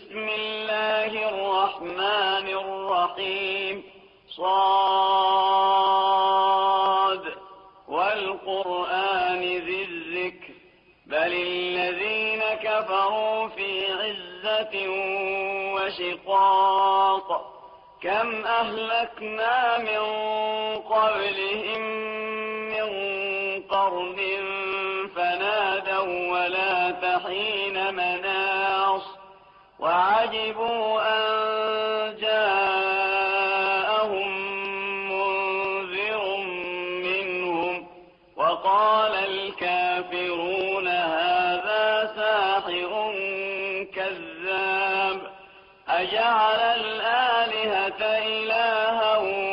بسم الله الرحمن الرحيم صاد والقرآن ذي الذكر بل الذين كفروا في عزة وشقاق كم أهلكنا من قبلهم من قرن فنادوا ولا تحين مناص وعجبوا أن جاءهم منذر منهم وقال الكافرون هذا ساحر كذاب أجعل الآلهة إلها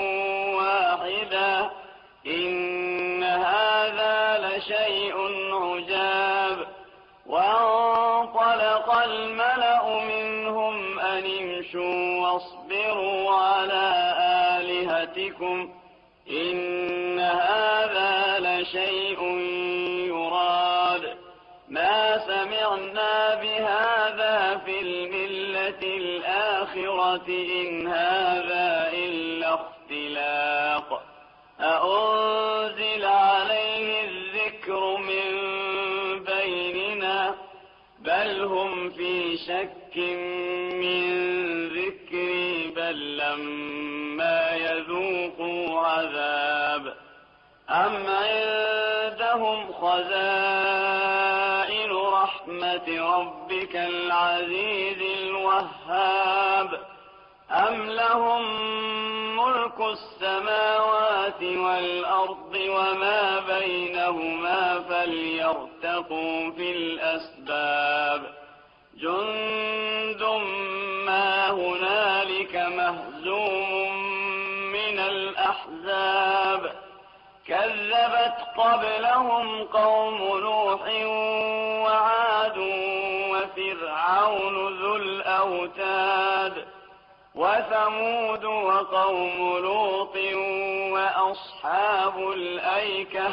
واحدا إن هذا لشيء عجاب وانطلق الملأ منهم أن امشوا واصبروا على آلهتكم إن هذا لشيء يراد ما سمعنا بهذا في الملة الآخرة إن هذا إلا اختلاق أأنزل عليه الذكر من بيننا بل هم في شك من ذكري بل لما يذوقوا عذاب أم عندهم خزائن رحمة ربك العزيز الوهاب أم لهم ملك السماوات والأرض وما بينهما فليرتقوا في الأسباب جند ما هنالك مهزوم من الأحزاب كذبت قبلهم قوم نوح وعاد وفرعون ذو الأوتاد وثمود وقوم لوط وأصحاب الأيكة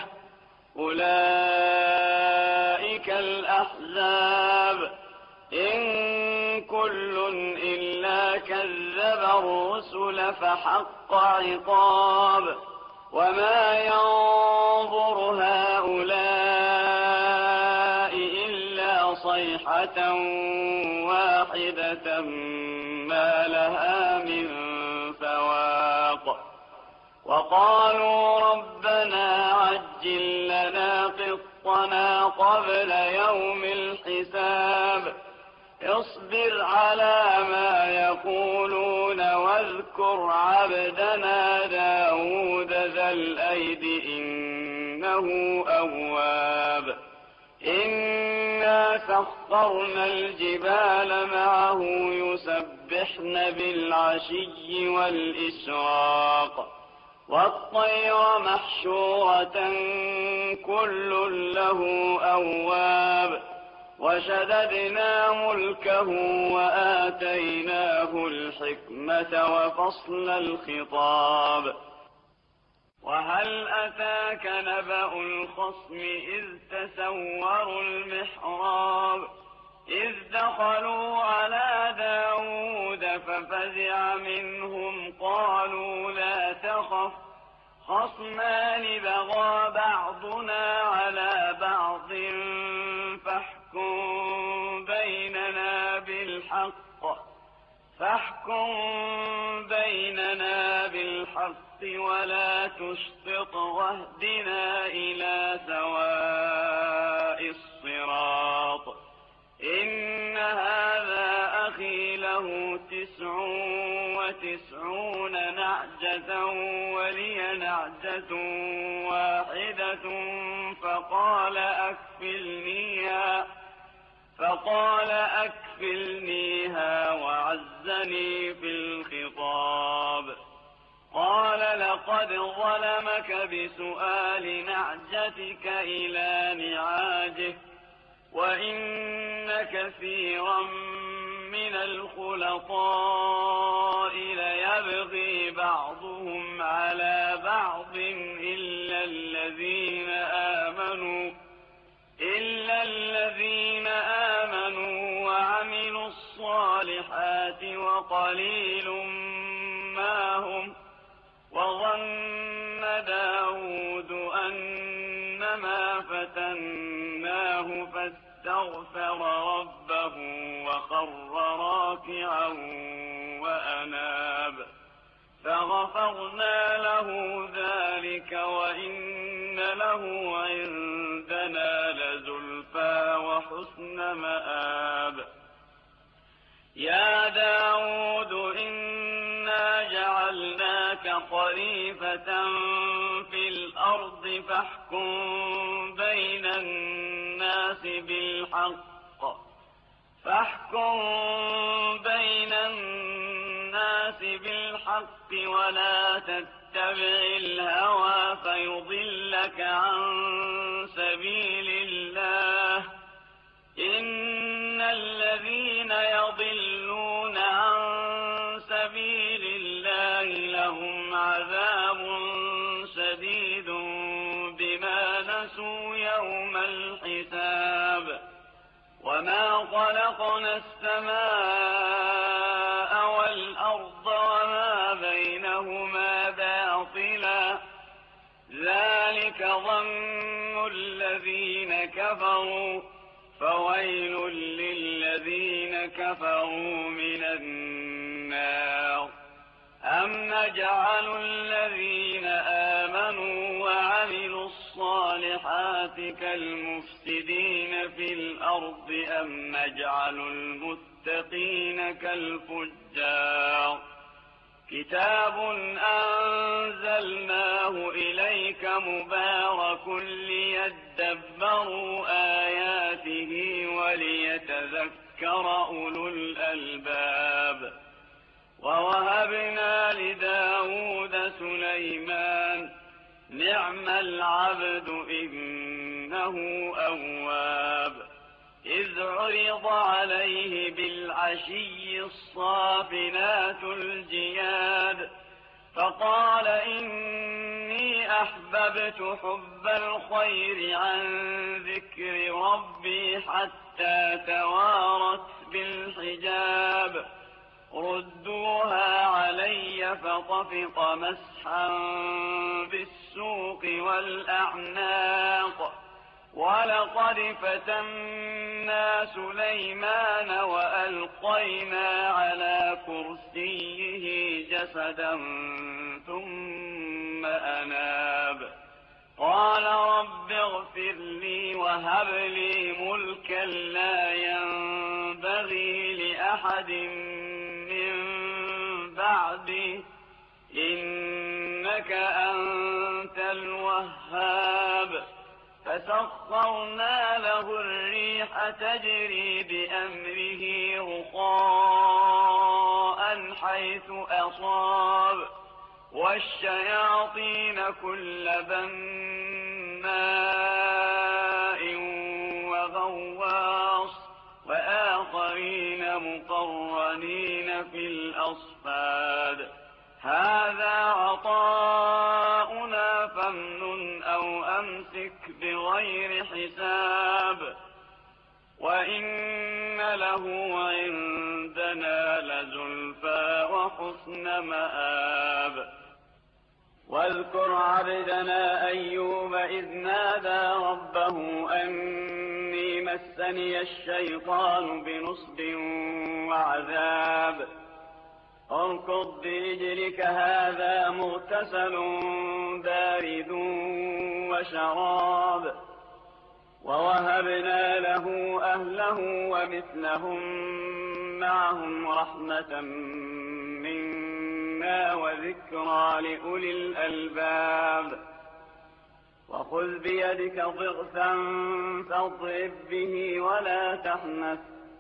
أولئك الأحزاب إن كل إلا كذب الرسل فحق عقاب وما ينظر هؤلاء إلا صيحة واحدة ما لها من فواق وقالوا ربنا عجل لنا قطنا قبل يوم الحساب اصبر على ما يقولون واذكر عبدنا داود ذا الأيد إنه أواب إنا سخرنا الجبال معه يسبحن بالعشي والإشراق والطير محشورة كل له أواب وشددنا ملكه وآتيناه الحكمة وفصل الخطاب وهل أتاك نبأ الخصم إذ تسوروا المحراب إذ دخلوا على داود ففزع منهم قالوا لا تخف خصمان بغى بعضنا على بعض فاحكم بيننا بالحق ولا تشطط واهدنا إلى سواء الصراط إن هذا أخي له 99 نعجة ولي نعجة واحدة فقال أكفلنيها وعزني في الخطاب قال لقد ظلمك بسؤال نعجتك إلى نعاجه وإن كثيرا من الخلطاء ليبغي بعضهم على بعض إلا الذين آمنوا وعملوا الصالحات الصالحات وقليل ما هم. وظن داود أنما فتناه فاستغفر ربه وخر راكعا وأناب فغفرنا له ذلك وإن له عندنا لزلفى وحسن مآب. يا داود إنا جعلناك خليفة في الأرض فاحكم بين الناس بالحق ولا تتبع الهوى فيضلك عن سبيل الله. إن الذين يضلون عن سبيل الله لهم عذاب شديد بما نسوا يوم الحساب. وما خلقنا السماء والأرض وما بينهما باطلا ذلك ظن الذين كفروا فويل للذين كفروا من النار. أم نجعل الذين آمنوا وعملوا الصالحات كالمفسدين في الأرض أم نجعل المتقين كالفجار. كتاب أنزلناه إليك مبارك ليدبروا آياته وليتذكر أولو الألباب. ووهبنا لداود سليمان نعم العبد إنه أواب. إذ عرض عليه بالعشي الصافنات الجياد فقال إني أحببت حب الخير عن ذكر ربي حتى توارت بالحجاب. ردوها علي فطفق مسحا بالسوق والأعناق. ولقد فتنا سليمان وألقينا على كرسيه جسدا ثم أناب. قال رب اغفر لي وهب لي ملكا لا ينبغي لأحد من بعدي إنك أنت الوهاب. فسخرنا له الريح تجري بأمره رخاء حيث أصاب والشياطين كل بناء وغواص وآخرين مقرنين في الأصفاد. هذا عطاؤنا فامنن أو أمسك بغير حساب. وإن له عندنا لزلفى وحسن مآب. واذكر عبدنا أيوب إذ نادى ربه أني مسني الشيطان بنصب وعذاب. اركض برجلك هذا مغتسل بارد وشراب. ووهبنا له أهله ومثلهم معهم رحمة منا وذكرى لأولي الألباب. وخذ بيدك ضغثا فاضرب به ولا تحنث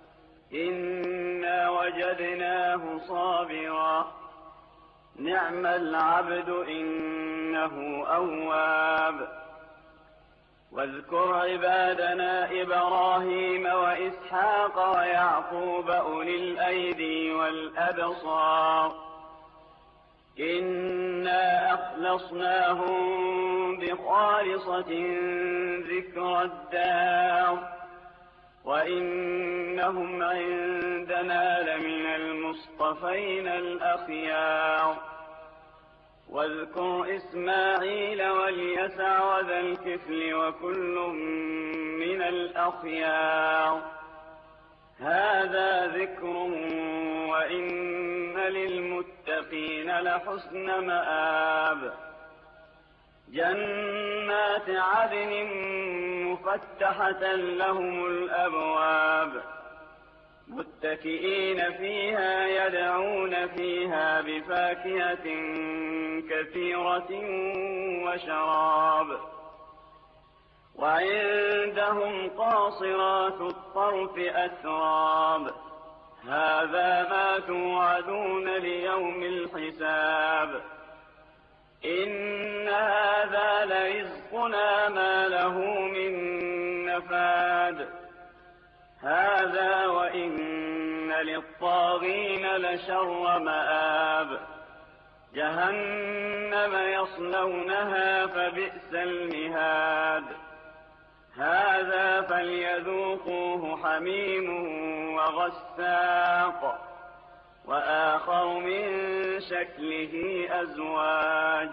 إنا وجدناه صابرا نعم العبد إنه أواب. واذكر عبادنا إبراهيم وإسحاق ويعقوب أولي الأيدي والأبصار إنا أخلصناهم بخالصة ذكر الدار وإنهم عندنا لمن المصطفين الأخيار. واذكر إسماعيل واليسع وذا الكفل وكل من الأخيار. هذا ذكر وإن للمتقين لحسن مآب. جنات عدن مفتحة لهم الأبواب متكئين فيها يدعون فيها بفاكهة كثيرة وشراب. وعندهم قاصرات الطرف أتراب. هذا ما توعدون ليوم الحساب. إن هذا لرزقنا ما له من نفاد. هذا وإن للطاغين لشر مآب. جهنم يصلونها فبئس المهاد. هذا فليذوقوه حميم وغساق وآخر من شكله أزواج.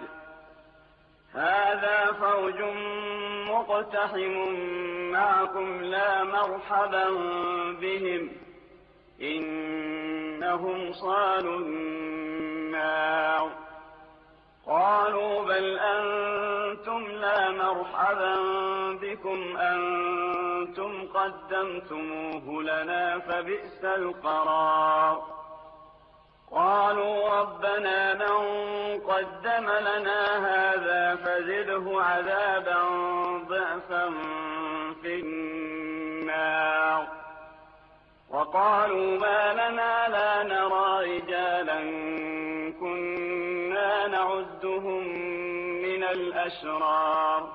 هذا فوج مقتحم معكم لا مرحبا بهم إنهم صالوا النار. قالوا بل أنتم لا مرحبا بكم أنتم قدمتموه لنا فبئس القرار. قالوا ربنا من قدم لنا هذا فزده عذابا ضعفا في النار. وقالوا ما لنا لا نرى رجالا كنا نعدهم من الأشرار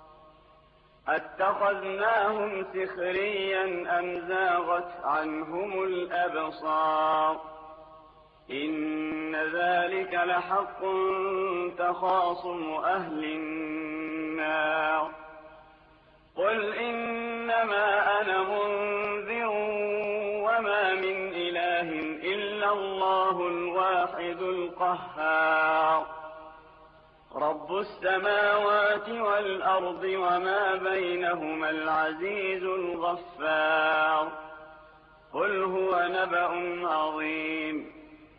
اتخذناهم سخريا أم زاغت عنهم الأبصار. إن ذلك لحق تخاصم أهل النار. قل إنما أنا منذر وما من إله إلا الله الواحد القهار. رب السماوات والأرض وما بينهما العزيز الغفار. قل هو نبأ عظيم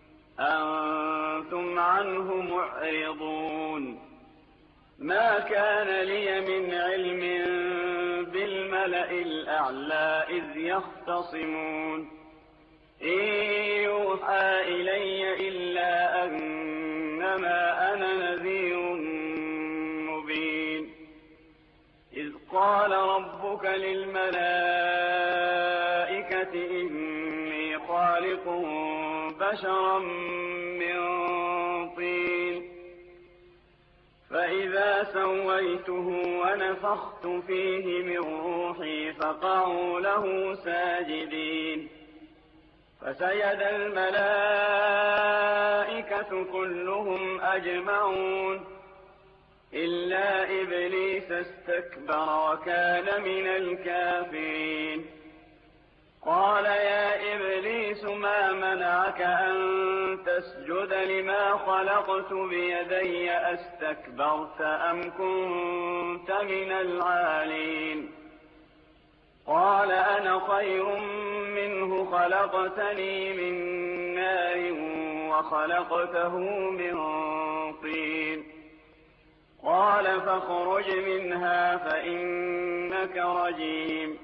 أنتم عنه معرضون. ما كان لي من علم بالملأ الأعلى إذ يختصمون. إن يوحى إلي إلا أنما أنا نذير مبين. إذ قال ربك للملائكة إني خالق بشرا من طين فإذا سويته ونفخت فيه من روحي فقعوا له ساجدين. فسجد الملائكة كلهم أجمعون إلا إبليس استكبر وكان من الكافرين. قال يا إبليس ما منعك أن تسجد لما خلقت بيدي أستكبرت أم كنت من العالين. قال أنا خير منه خلقتني من نار وخلقته من طين. قال فاخرج منها فإنك رجيم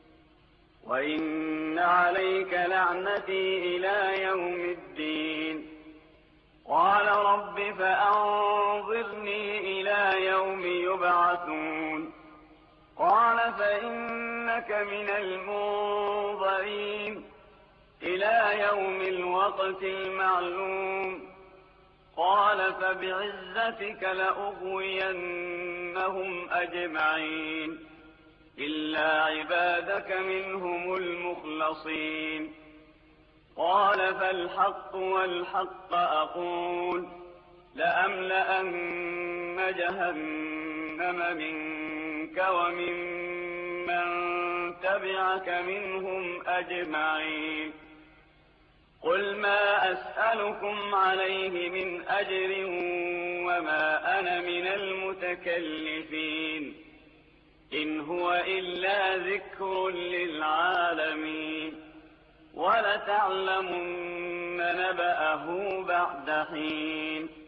وإن عليك لعنتي إلى يوم الدين. قال رب فأنظرني إلى يوم يبعثون. قال فإنك من المنظرين إلى يوم الوقت المعلوم. قال فبعزتك لأغوينهم أجمعين إلا عبادك منهم المخلصين. قال فالحق والحق أقول لأملأن جهنم منك ومن من تبعك لأتبعك منهم أجمعين. قل ما أسألكم عليه من أجر وما أنا من المتكلفين، إن هو إلا ذكر للعالمين. ولتعلمن نبأه بعد حين.